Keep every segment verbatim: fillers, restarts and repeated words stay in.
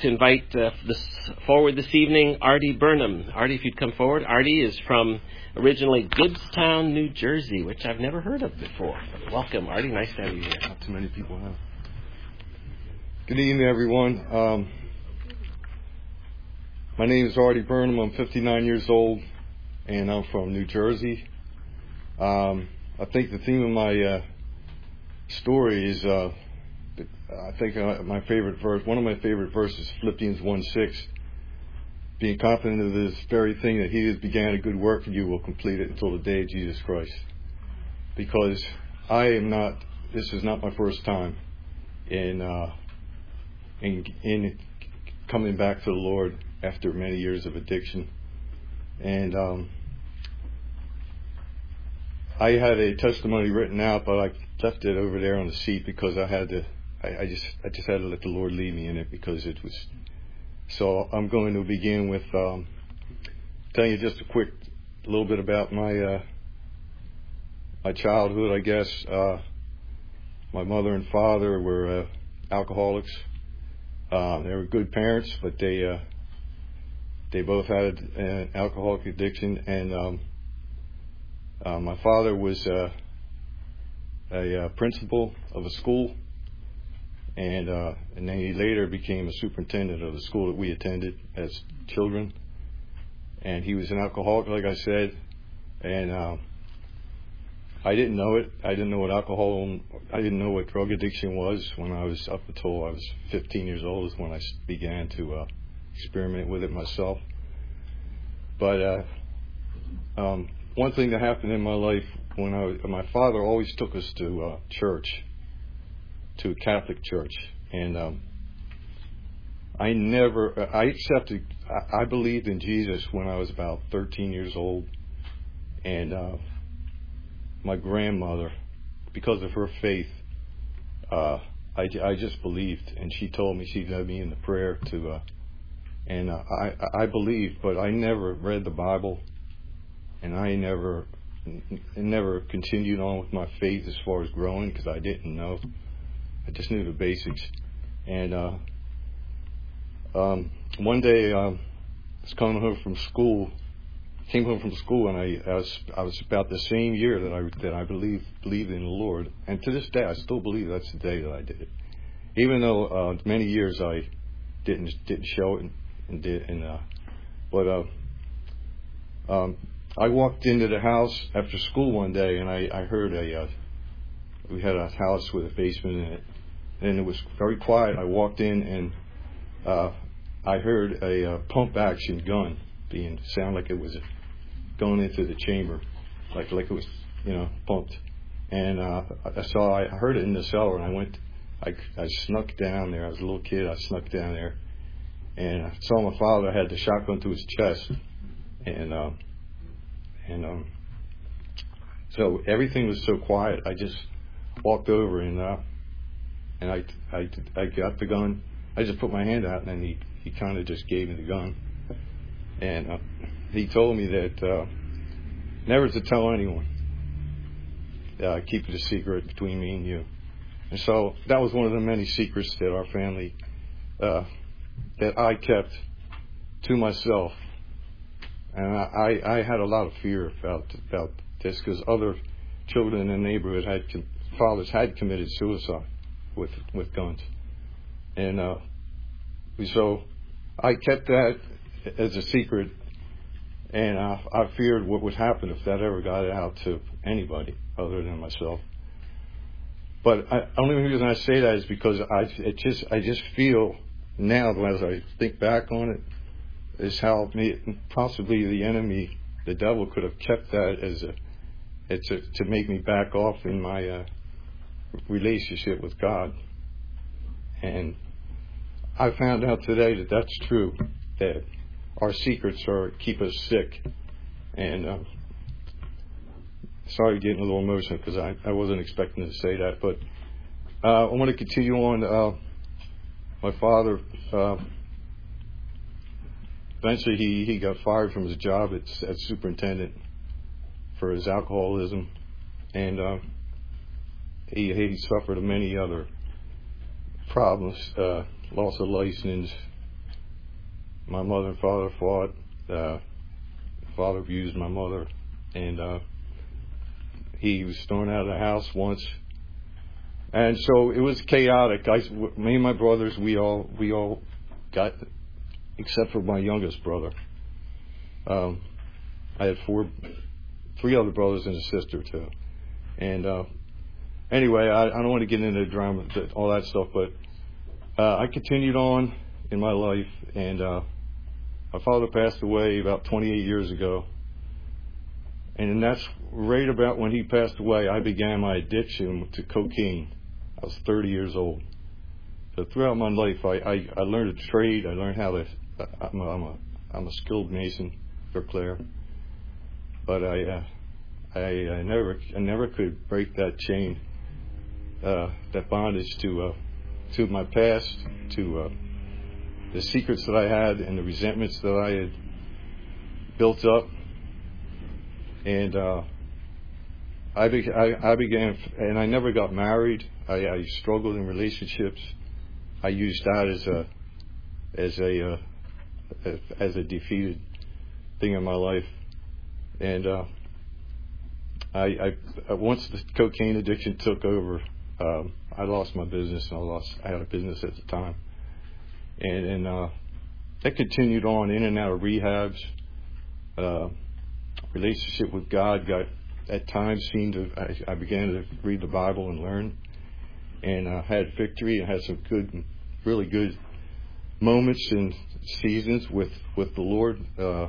to invite uh, this forward this evening Artie Burnham. Artie, if you'd come forward. Artie is from originally Gibbstown, New Jersey, which I've never heard of before. Welcome, Artie. Nice to have you here. Not too many people have. Good evening, everyone. Um, my name is Artie Burnham. I'm fifty-nine years old, and I'm from New Jersey. Um, I think the theme of my uh, story is, uh, I think uh, my favorite verse, one of my favorite verses, Philippians one six, being confident of this very thing, that he who began a good work in you will complete it until the day of Jesus Christ. Because I am not, this is not my first time in, uh, in, in coming back to the Lord after many years of addiction. And um, I had a testimony written out, but I left it over there on the seat because I had to, I, I just I just had to let the Lord lead me in it, because it was. So I'm going to begin with um, telling you just a quick a little bit about my uh, my childhood, I guess. Uh, my mother and father were uh, alcoholics. Uh, they were good parents, but they uh, they both had an alcoholic addiction, and um, uh, my father was uh, a uh, principal of a school. And uh, and then he later became a superintendent of the school that we attended as children. And he was an alcoholic, like I said. And uh, I didn't know it. I didn't know what alcohol, I didn't know what drug addiction was when I was up until I was fifteen years old, is when I began to uh, experiment with it myself. But uh, um, one thing that happened in my life, when I was, my father always took us to uh, church. to a Catholic church, and um, I never, I accepted, I, I believed in Jesus when I was about thirteen years old, and uh, my grandmother, because of her faith, uh, I, I just believed, and she told me, she led me in the prayer to, uh, and uh, I, I believed, but I never read the Bible, and I never, never continued on with my faith as far as growing, because I didn't know. I just knew the basics. And uh, um, one day um, I was coming home from school, came home from school, and I, I was I was about the same year that I that I believed believed in the Lord. And to this day, I still believe that's the day that I did it. Even though uh, many years I didn't didn't show it and, and did and uh, but uh, um, I walked into the house after school one day, and I, I heard a uh, we had a house with a basement in it. And it was very quiet. I walked in, and uh, I heard a uh, pump action gun being sound like it was going into the chamber, like like it was, you know, pumped. And uh, I saw, I heard it in the cellar, and I went, I, I snuck down there. I was a little kid. I snuck down there, and I saw my father had the shotgun to his chest, and uh, and um, so everything was so quiet. I just walked over and. Uh, And I, I, I got the gun. I just put my hand out, and then he, he kind of just gave me the gun. And uh, he told me that uh, never to tell anyone. Uh, keep it a secret between me and you. And so that was one of the many secrets that our family, uh, that I kept to myself. And I, I had a lot of fear about about this, because other children in the neighborhood had, fathers had committed suicide with with guns, and uh, so I kept that as a secret, and I, I feared what would happen if that ever got out to anybody other than myself. But the only reason I say that is because I it just I just feel now, as I think back on it, is how me, possibly the enemy, the devil, could have kept that as a it's a, to make me back off in my uh, relationship with God. And I found out today that that's true, that our secrets are keep us sick. And uh, sorry getting a little emotional, because I, I wasn't expecting to say that, but uh, I want to continue on. Uh, my father uh, eventually he, he got fired from his job as, as superintendent for his alcoholism, and uh, He, he suffered many other problems, uh, loss of license, my mother and father fought. Uh, father abused my mother, and uh, he was thrown out of the house once. And so it was chaotic. I, me and my brothers, we all we all got, except for my youngest brother. Um, I had four, three other brothers and a sister too. And uh, anyway, I, I don't want to get into drama, all that stuff, but uh, I continued on in my life, and uh, my father passed away about twenty-eight years ago. And that's right about when he passed away, I began my addiction to cocaine. I was thirty years old. So throughout my life, I, I, I learned a trade. I learned how to. I'm a, I'm a, I'm a skilled mason, bricklayer. But I, uh, I, I never, I never could break that chain, uh, that bondage to, uh, to my past, to uh, the secrets that I had and the resentments that I had built up. And uh, I, be, I, I began, and I never got married. I, I struggled in relationships. I used that as a, as a, uh, as, as a defeated thing in my life. And uh, I, I, once the cocaine addiction took over, um, I lost my business. And I lost. I had a business at the time, and and uh, that continued on in and out of rehabs. Uh, relationship with God got at times seemed to. I, I began to read the Bible and learn, and uh, had victory and had some good, really good moments and seasons with with the Lord. Uh,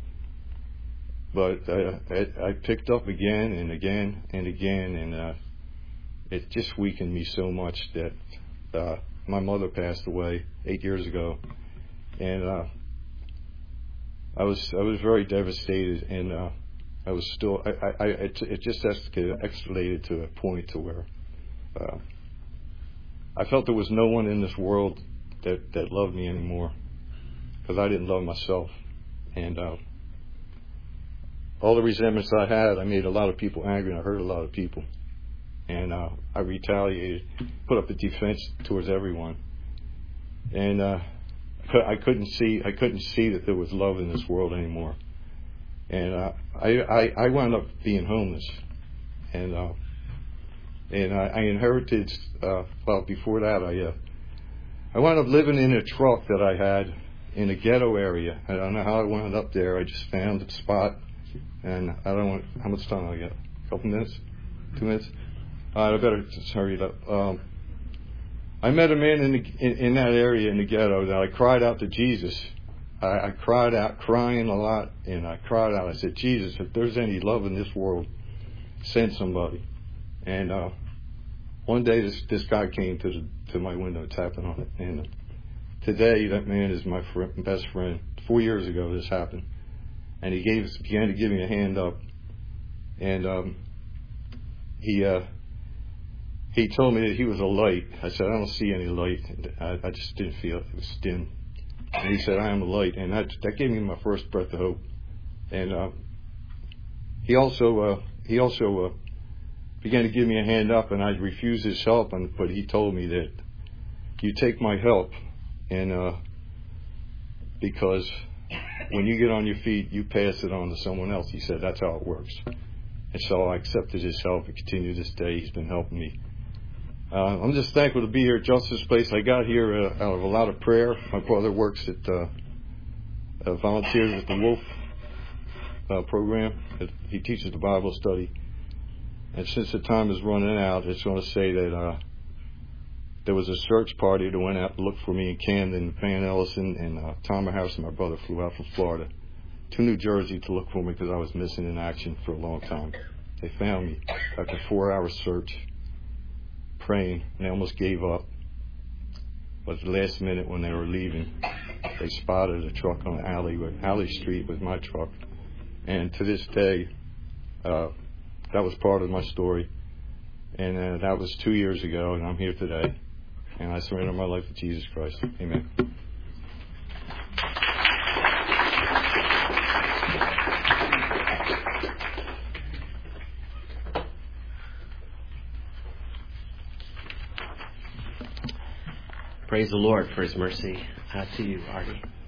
But uh, I, I picked up again and again and again, and uh, it just weakened me so much that uh, my mother passed away eight years ago, and uh, I was I was very devastated, and uh, I was still I, I, I it, it just escalated to a point to where uh, I felt there was no one in this world that that loved me anymore, because I didn't love myself, and. Uh, All the resentments I had, I made a lot of people angry, and I hurt a lot of people. And uh, I retaliated, put up a defense towards everyone. And uh, I couldn't see, I couldn't see that there was love in this world anymore. And uh, I, I, I wound up being homeless. And uh, and I, I inherited. Uh, well, before that, I uh, I wound up living in a truck that I had in a ghetto area. I don't know how I wound up there. I just found a spot. And I don't want, how much time I got? A couple minutes? Two minutes? All right, I better just hurry it up. Um, I met a man in, the, in in that area in the ghetto that I cried out to Jesus. I, I cried out, crying a lot, and I cried out. I said, Jesus, if there's any love in this world, send somebody. And uh, one day this this guy came to the, to my window tapping on it. And uh, today that man is my fr- best friend. Four years ago this happened. And he gave began to give me a hand up, and um, he uh, he told me that he was a light. I said, I don't see any light. I, I just didn't feel it. It was dim. And he said, I am a light, and that that gave me my first breath of hope. And uh, he also uh, he also uh, began to give me a hand up, and I refused his help. And but he told me that you take my help, and uh, because. When you get on your feet, you pass it on to someone else. He said, that's how it works. And so I accepted his help and continue this day. He's been helping me. Uh, I'm just thankful to be here at Justice Place. I got here uh, out of a lot of prayer. My brother works at, uh, uh, volunteers at the Wolf uh, program. He teaches the Bible study. And since the time is running out, I just want to say that uh, there was a search party that went out to look for me in Camden. Van Ellison and uh, Tom House and my brother flew out from Florida to New Jersey to look for me because I was missing in action for a long time. They found me after a four-hour search, praying, and they almost gave up. But at the last minute when they were leaving, they spotted a truck on Alley, Alley Street with my truck. And to this day, uh, that was part of my story. And uh, that was two years ago, and I'm here today. And I surrender my life to Jesus Christ. Amen. Praise the Lord for His mercy. Uh, to you, Artie.